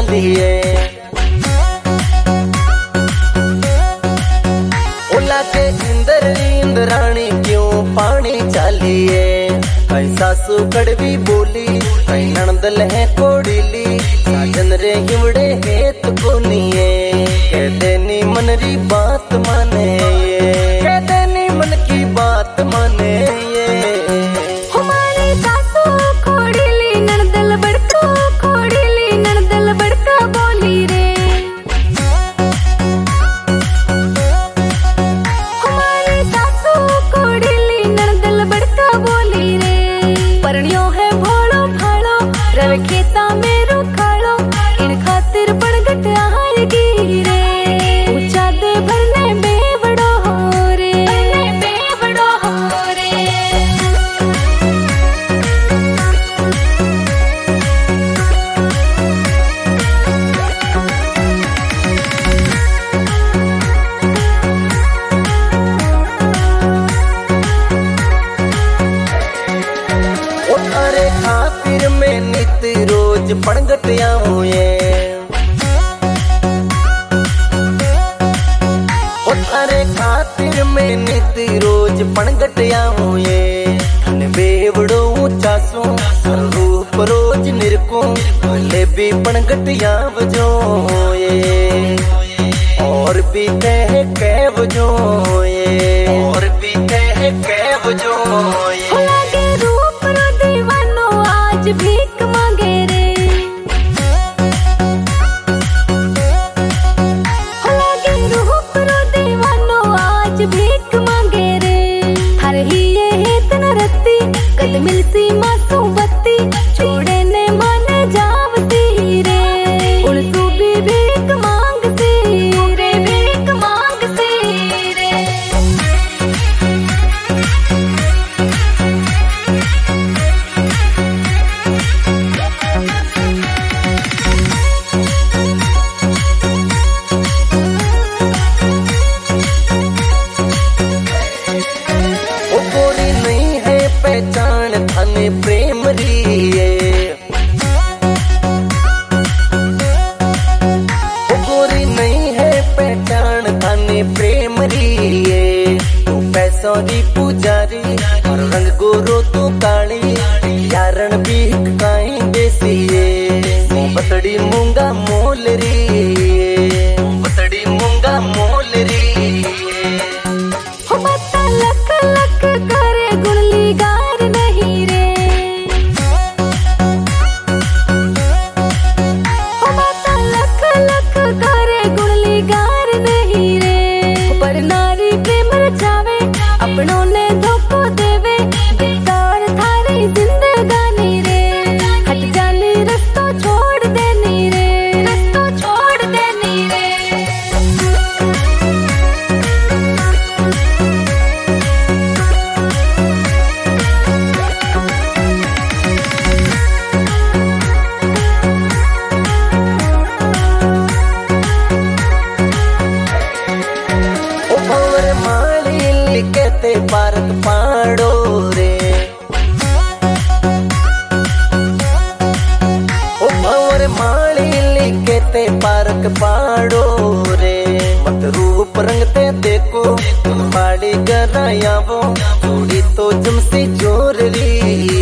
चालिए। ओला के इंद्राणी क्यों पानी चालिए। कई सासू कड़वी बोली कई नणदल है कोड़ीली, साजन रे हिवड़े हेत कोनिए। कहते नी मन री बात माने ये, कहते नी मन की बात माने ये। हमारी सासू कोड़ीली नणदल बड़का, कोड़ीली नणदल बड़का बोली रे। हमारी सासू कोड़ीली नणदल बड़का बोली रे। परण्यो है भोलो भालो रवे खेता में रुखालो, इन खातिर पड़गट आएगी रे। ऊंचा दे भरने बेवड़ो हो रे, बेवड़ो हो रे। अरे खातिर में नित रोज पड़गट आऊए। अरे खातिर में नित रोज पड़गट आऊए। धन बेवड़ो ऊंचा सो रूप रोज निरको, ले भी पड़गट आवजो ये। और भी कह कहवजो ये, और भी कह कहवजो ये। लागे रूप रो दीवानो आज भीख मांगे रे। लागे रूप रो दीवानो आज भीख मांगे रे। हर ही ये हेतन रत्ती कद मिलसी मासू बत्ती, छोड़े ने माने जावती रे। उड़सू भी भीख मांगती रे, भीख मांगती रे। गोरी नहीं है पहचान थाने प्रेम री। गोरी नहीं है पहचान थाने प्रेम री। तू पैसों री पुजारी और रंग गोरो तू काली, यारण भी काई देसी बतड़ी मूंगा मोल री, बतड़ी मूंगा मोल री। हो बता लख लख करे गुणली गार नहीं रे। हो बता लख लख करे गुणली गार नहीं रे। पर नारी प्रेम रचावे अपनों ने धोखो देवे, बेकार थारी जिंदगानी रे। हट जानी रस्तो छोड़ देनी रे, रस्तो छोड़ देनी रे। भंवर माली कहते पारक पाड़ो रे। ओ भंवर माली कहते पारक पाड़ो रे। मत रूप रंगते देखो पाड़ी गराया वो, चूड़ी तो जमसी जोर री।